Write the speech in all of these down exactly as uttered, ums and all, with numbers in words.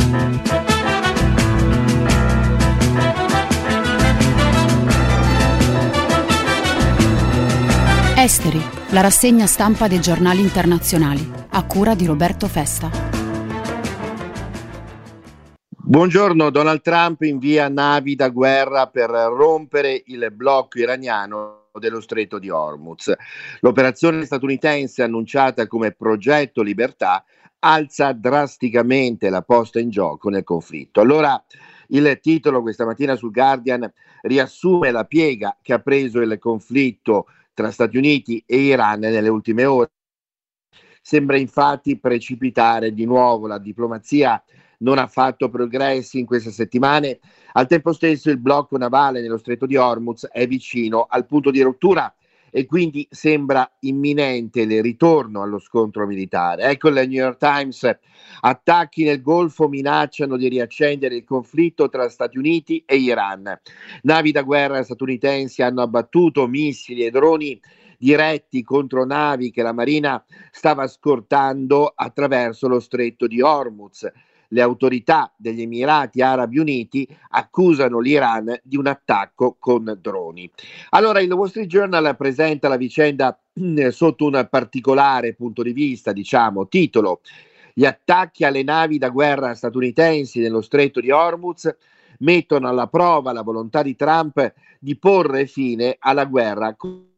Esteri, la rassegna stampa dei giornali internazionali, a cura di Roberto Festa. Buongiorno. Donald Trump invia navi da guerra per rompere il blocco iraniano dello stretto di Hormuz. L'operazione statunitense, annunciata come Progetto Libertà, alza drasticamente la posta in gioco nel conflitto. Allora, il titolo questa mattina sul Guardian riassume la piega che ha preso il conflitto tra Stati Uniti e Iran nelle ultime ore. Sembra infatti precipitare di nuovo, la diplomazia non ha fatto progressi in queste settimane. Al tempo stesso il blocco navale nello stretto di Hormuz è vicino al punto di rottura e quindi sembra imminente il ritorno allo scontro militare. Ecco il New York Times: attacchi nel Golfo minacciano di riaccendere il conflitto tra Stati Uniti e Iran. Navi da guerra statunitensi hanno abbattuto missili e droni diretti contro navi che la Marina stava scortando attraverso lo stretto di Hormuz. Le autorità degli Emirati Arabi Uniti accusano l'Iran di un attacco con droni. Allora il Wall Street Journal presenta la vicenda eh, sotto un particolare punto di vista, diciamo, titolo: gli attacchi alle navi da guerra statunitensi nello stretto di Hormuz mettono alla prova la volontà di Trump di porre fine alla guerra.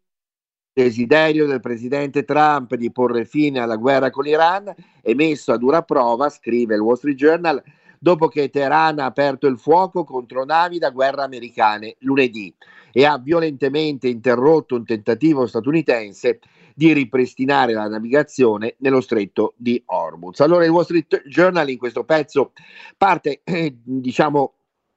Il desiderio del presidente Trump di porre fine alla guerra con l'Iran è messo a dura prova, scrive il Wall Street Journal, dopo che Teheran ha aperto il fuoco contro navi da guerra americane lunedì e ha violentemente interrotto un tentativo statunitense di ripristinare la navigazione nello stretto di Hormuz. Allora il Wall Street Journal in questo pezzo parte, eh, diciamo,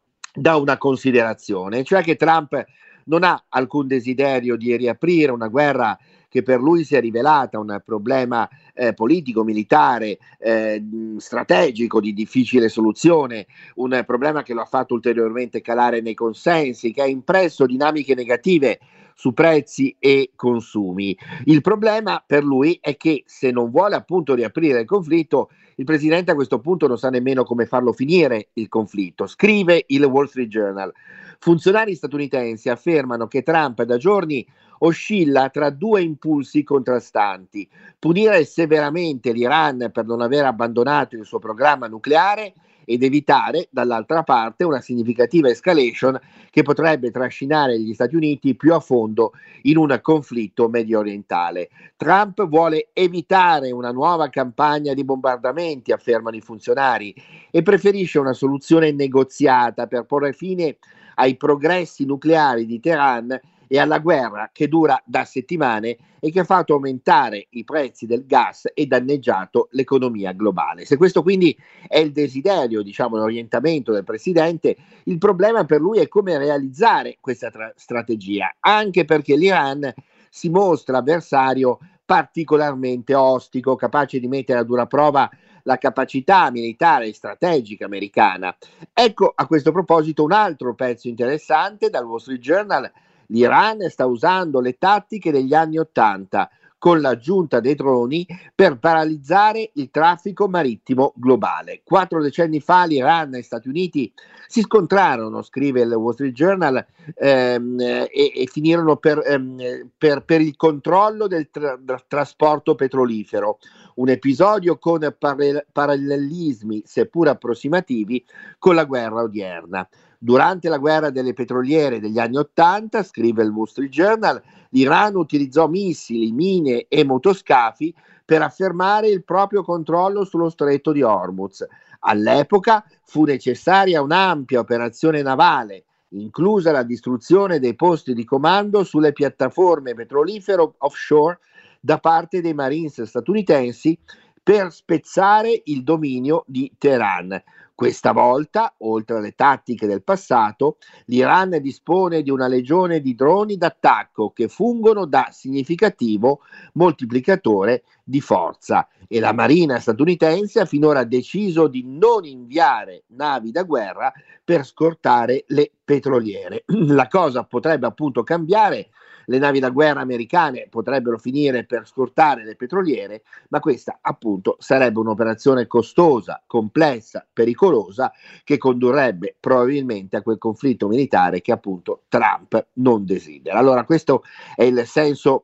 da una considerazione, cioè che Trump non ha alcun desiderio di riaprire una guerra che per lui si è rivelata un problema eh, politico, militare, eh, strategico di difficile soluzione, un problema che lo ha fatto ulteriormente calare nei consensi, che ha impresso dinamiche negative su prezzi e consumi. Il problema per lui è che se non vuole appunto riaprire il conflitto, il presidente a questo punto non sa nemmeno come farlo finire il conflitto. Scrive il Wall Street Journal: funzionari statunitensi affermano che Trump da giorni oscilla tra due impulsi contrastanti: punire severamente l'Iran per non aver abbandonato il suo programma nucleare ed evitare, dall'altra parte, una significativa escalation che potrebbe trascinare gli Stati Uniti più a fondo in un conflitto medio orientale. Trump vuole evitare una nuova campagna di bombardamenti, affermano i funzionari, e preferisce una soluzione negoziata per porre fine ai progressi nucleari di Teheran e alla guerra che dura da settimane e che ha fatto aumentare i prezzi del gas e danneggiato l'economia globale. Se questo quindi è il desiderio, diciamo l'orientamento del presidente, il problema per lui è come realizzare questa tra- strategia, anche perché l'Iran si mostra avversario particolarmente ostico, capace di mettere a dura prova la capacità militare e strategica americana. Ecco a questo proposito un altro pezzo interessante dal Wall Street Journal: l'Iran sta usando le tattiche degli anni Ottanta con l'aggiunta dei droni per paralizzare il traffico marittimo globale. Quattro decenni fa l'Iran e gli Stati Uniti si scontrarono, scrive il Wall Street Journal, ehm, e, e finirono per, ehm, per, per il controllo del tra- trasporto petrolifero. Un episodio con parallel- parallelismi, seppur approssimativi, con la guerra odierna. Durante la guerra delle petroliere degli anni Ottanta, scrive il Wall Street Journal, l'Iran utilizzò missili, mine e motoscafi per affermare il proprio controllo sullo stretto di Hormuz. All'epoca fu necessaria un'ampia operazione navale, inclusa la distruzione dei posti di comando sulle piattaforme petrolifere offshore da parte dei Marines statunitensi per spezzare il dominio di Teheran. Questa volta, oltre alle tattiche del passato, l'Iran dispone di una legione di droni d'attacco che fungono da significativo moltiplicatore di forza e la Marina statunitense ha finora deciso di non inviare navi da guerra per scortare le petroliere. La cosa potrebbe appunto cambiare. Le navi da guerra americane potrebbero finire per scortare le petroliere, ma questa appunto sarebbe un'operazione costosa, complessa, pericolosa pericolosa che condurrebbe probabilmente a quel conflitto militare che appunto Trump non desidera. Allora questo è il senso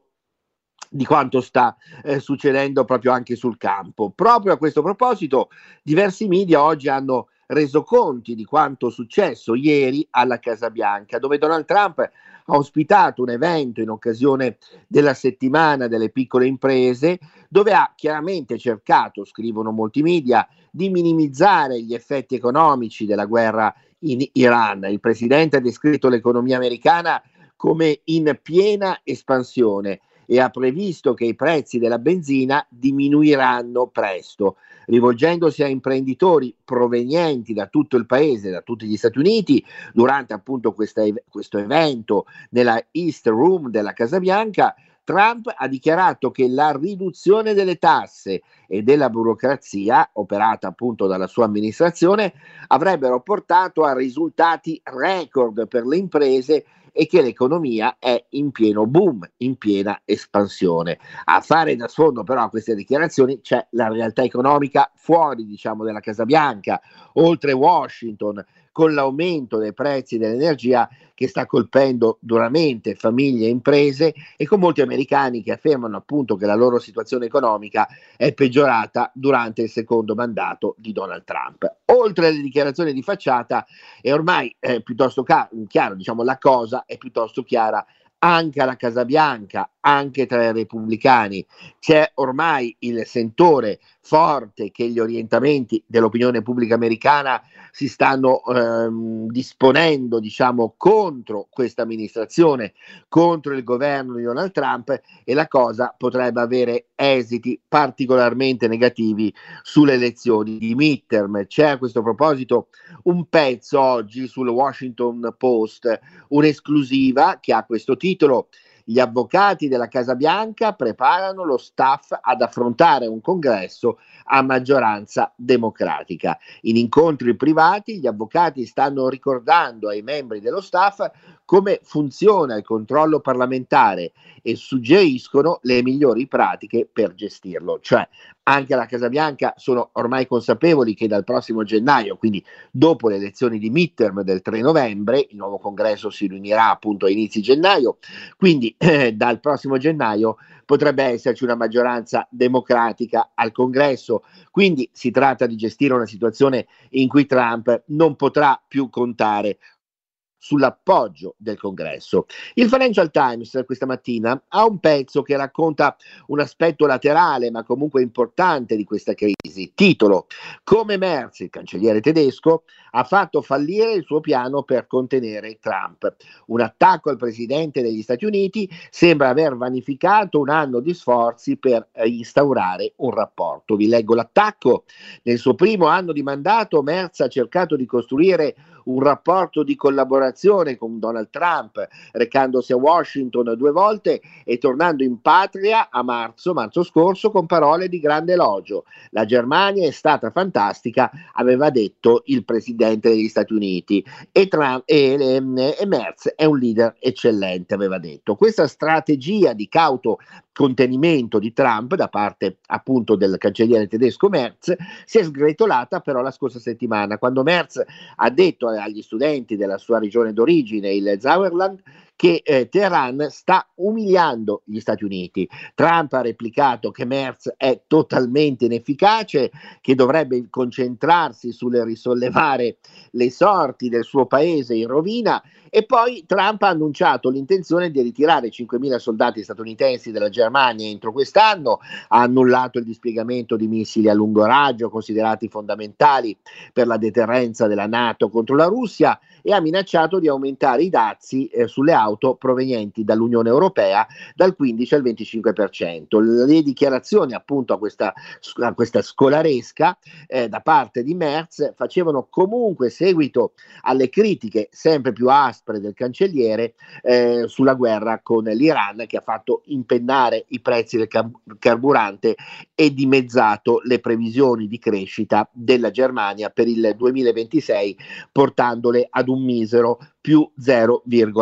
di quanto sta eh, succedendo proprio anche sul campo. Proprio a questo proposito, diversi media oggi hanno reso conti di quanto successo ieri alla Casa Bianca, dove Donald Trump ha ospitato un evento in occasione della settimana delle piccole imprese, dove ha chiaramente cercato, scrivono molti media, di minimizzare gli effetti economici della guerra in Iran. Il presidente ha descritto l'economia americana come in piena espansione e ha previsto che i prezzi della benzina diminuiranno presto. Rivolgendosi a imprenditori provenienti da tutto il paese, da tutti gli Stati Uniti, durante appunto questa, questo evento nella East Room della Casa Bianca, Trump ha dichiarato che la riduzione delle tasse e della burocrazia, operata appunto dalla sua amministrazione, avrebbero portato a risultati record per le imprese e che l'economia è in pieno boom, in piena espansione. A fare da sfondo però a queste dichiarazioni c'è la realtà economica fuori, diciamo, della Casa Bianca, oltre Washington, con l'aumento dei prezzi dell'energia che sta colpendo duramente famiglie e imprese, e con molti americani che affermano appunto che la loro situazione economica è peggiorata durante il secondo mandato di Donald Trump. Oltre alle dichiarazioni di facciata, è ormai eh, piuttosto ca- chiaro, diciamo, la cosa è piuttosto chiara anche alla Casa Bianca, anche tra i repubblicani. C'è ormai il sentore forte che gli orientamenti dell'opinione pubblica americana si stanno ehm, disponendo, diciamo, contro questa amministrazione, contro il governo di Donald Trump, e la cosa potrebbe avere esiti particolarmente negativi sulle elezioni di midterm. C'è a questo proposito un pezzo oggi sul Washington Post, un'esclusiva che ha questo titolo: gli avvocati della Casa Bianca preparano lo staff ad affrontare un congresso a maggioranza democratica. In incontri privati gli avvocati stanno ricordando ai membri dello staff come funziona il controllo parlamentare e suggeriscono le migliori pratiche per gestirlo. Cioè, anche alla Casa Bianca sono ormai consapevoli che dal prossimo gennaio, quindi dopo le elezioni di midterm del tre novembre, il nuovo congresso si riunirà appunto a inizi gennaio, quindi eh, dal prossimo gennaio potrebbe esserci una maggioranza democratica al congresso. Quindi si tratta di gestire una situazione in cui Trump non potrà più contare sull'appoggio del congresso. Il Financial Times questa mattina ha un pezzo che racconta un aspetto laterale ma comunque importante di questa crisi. Titolo: come Merz, il cancelliere tedesco, ha fatto fallire il suo piano per contenere Trump. Un attacco al presidente degli Stati Uniti sembra aver vanificato un anno di sforzi per eh, instaurare un rapporto. Vi leggo l'attacco. Nel suo primo anno di mandato Merz ha cercato di costruire un rapporto di collaborazione con Donald Trump, recandosi a Washington due volte e tornando in patria a marzo, marzo scorso, con parole di grande elogio. La Germania è stata fantastica, aveva detto il presidente degli Stati Uniti, e, Trump, e, e, e Merz è un leader eccellente, aveva detto. Questa strategia di cauto contenimento di Trump da parte appunto del cancelliere tedesco Merz si è sgretolata però la scorsa settimana, quando Merz ha detto agli studenti della sua regione d'origine, il Sauerland, che eh, Teheran sta umiliando gli Stati Uniti. Trump ha replicato che Merz è totalmente inefficace, che dovrebbe concentrarsi sul risollevare le sorti del suo paese in rovina, e poi Trump ha annunciato l'intenzione di ritirare cinquemila soldati statunitensi dalla Germania entro quest'anno, ha annullato il dispiegamento di missili a lungo raggio considerati fondamentali per la deterrenza della NATO contro la Russia, e ha minacciato di aumentare i dazi eh, sulle auto provenienti dall'Unione Europea dal quindici al venticinque per cento. Le dichiarazioni appunto a questa, a questa scolaresca eh, da parte di Merz facevano comunque seguito alle critiche sempre più aspre del cancelliere eh, sulla guerra con l'Iran, che ha fatto impennare i prezzi del car- carburante e dimezzato le previsioni di crescita della Germania per il duemilaventisei, portandole ad un misero più zero virgola cinque.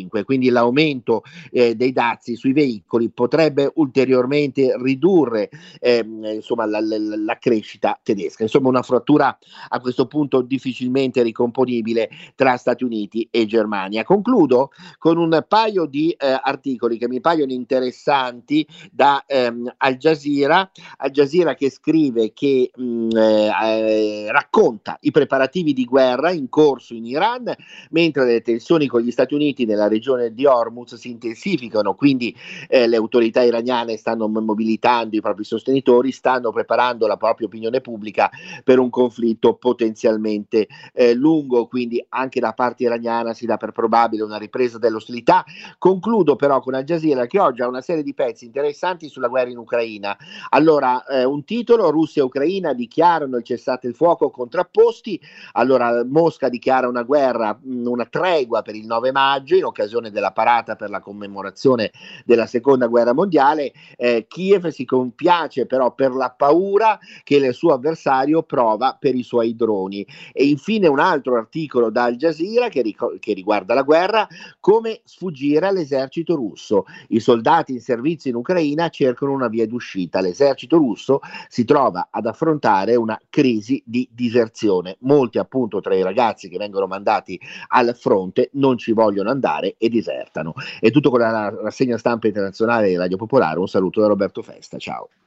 cinque, quindi l'aumento eh, dei dazi sui veicoli potrebbe ulteriormente ridurre ehm, insomma, la, la, la crescita tedesca. Insomma, una frattura a questo punto difficilmente ricomponibile tra Stati Uniti e Germania. Concludo con un paio di eh, articoli che mi paiono interessanti da ehm, Al Jazeera, Al Jazeera che scrive che mh, eh, racconta i preparativi di guerra in corso in Iran, mentre le tensioni con gli Stati Uniti nella regione di Hormuz si intensificano, quindi eh, le autorità iraniane stanno mobilitando i propri sostenitori, stanno preparando la propria opinione pubblica per un conflitto potenzialmente eh, lungo, quindi anche da parte iraniana si dà per probabile una ripresa delle ostilità. Concludo però con Al Jazeera che oggi ha una serie di pezzi interessanti sulla guerra in Ucraina. Allora, eh, un titolo: Russia e Ucraina dichiarano il cessate il fuoco contrapposti. Allora, Mosca dichiara una guerra, una tregua per il nove maggio in occasione della parata per la commemorazione della seconda guerra mondiale. eh, Kiev si compiace però per la paura che il suo avversario prova per i suoi droni. E infine un altro articolo da Al Jazeera che, ric- che riguarda la guerra: come sfuggire all'esercito russo. I soldati in servizio in Ucraina cercano una via d'uscita. L'esercito russo si trova ad affrontare una crisi di diserzione. Molti appunto tra i ragazzi che vengono mandati al fronte non ci vogliono andare e disertano. È tutto con la rassegna stampa internazionale di Radio Popolare. Un saluto da Roberto Festa, ciao.